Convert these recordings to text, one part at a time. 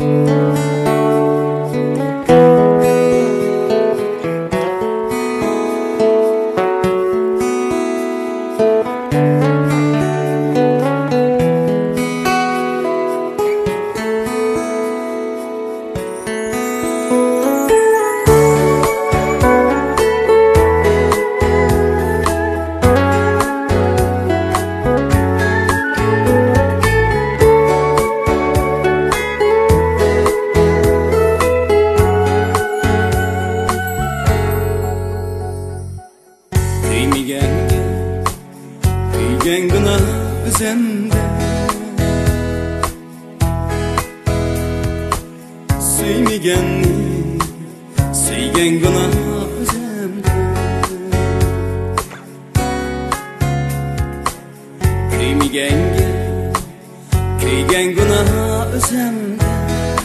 Kuygan gına özemde Suymigenni suygan gına özemde Kuymiganga kuygan gına özemde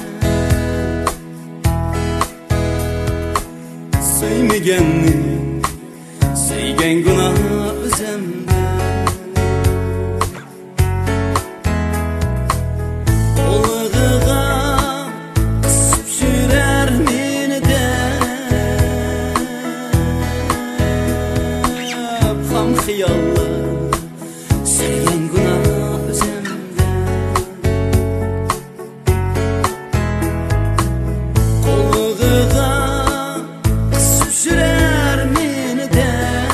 Suymigenni suygan gına özemde Xiyallar sevgen günah özemde Kolluğuğa kısıp sürer meni de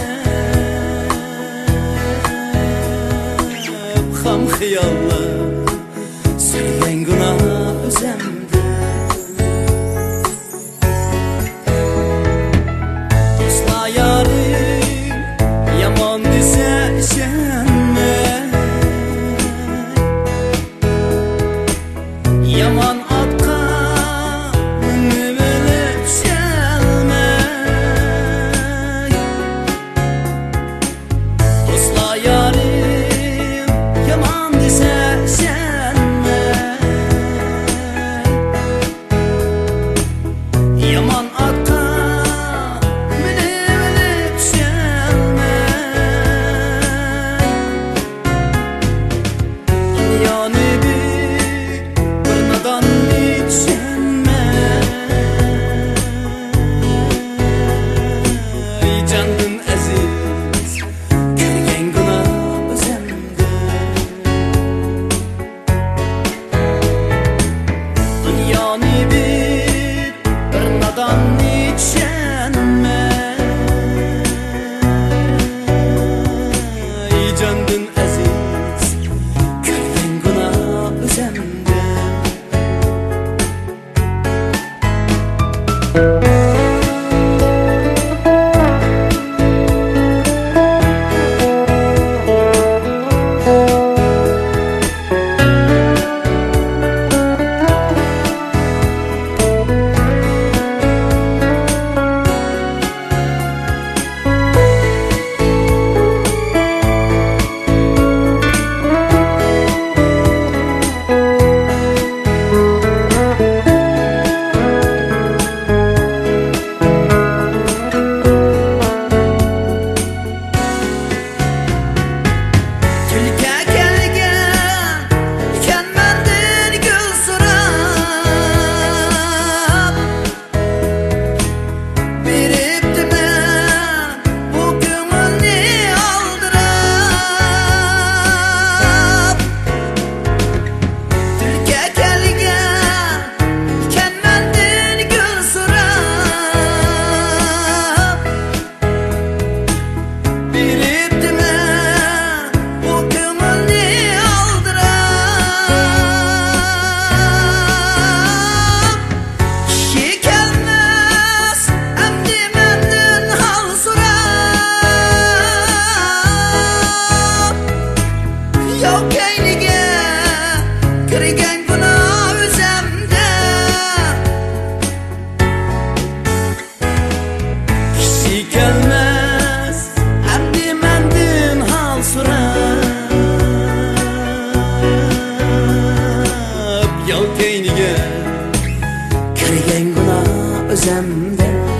Xam xiyallar sevgen günah özemde Dostlar yarı yaman dese senme Yaman atka minibelip selme Dostlar yarim yaman dese senme Yaman atka minibelip selme Candın aziz, görgen günah özemde Gelmez emdi mendin hal sorab Yol keynige kirgen günah özemde